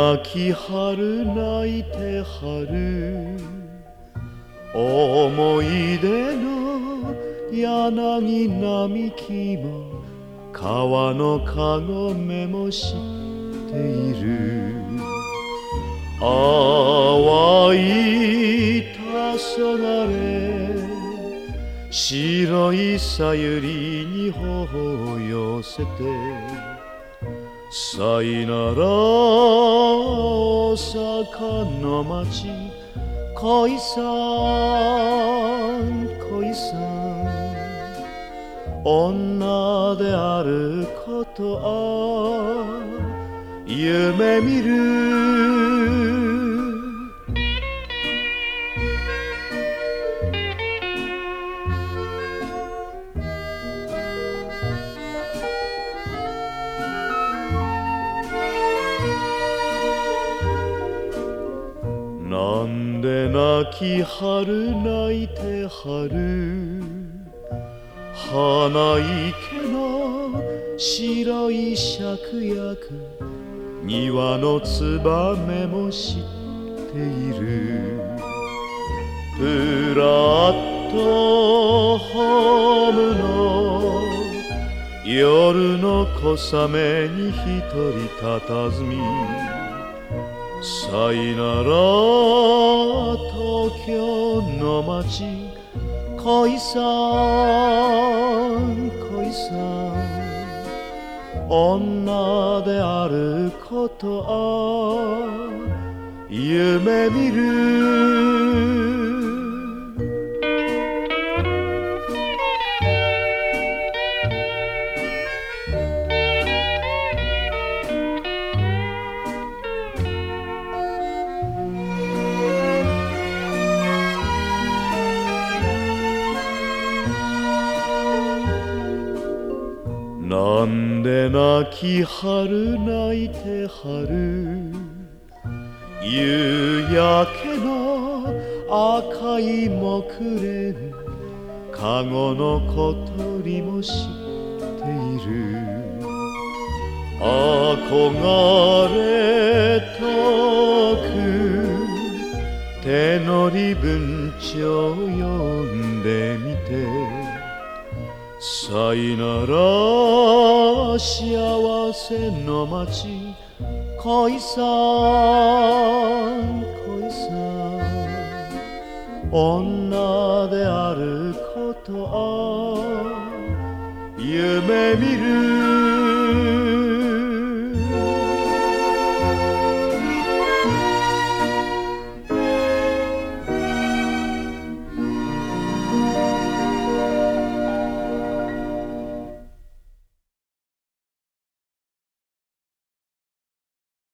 なき春泣いて春思い出の柳並木も川のかごめも知っている淡い黄昏白いさゆりに頬を寄せてさいなら大阪の街恋さん恋さん女であることは夢見るなんで泣き春泣いて春花池の白い芍薬庭のつばめも知っているプラットホームの夜の小雨に一人佇みさいなら東京の街恋さん恋さん女であることは夢見るなんで泣き春泣いて春夕焼けの赤い木蓮かごの小鳥も知っている憧れ遠く手乗り文帳読んでみてさいなら幸せの街恋さん恋さん女であることは夢見る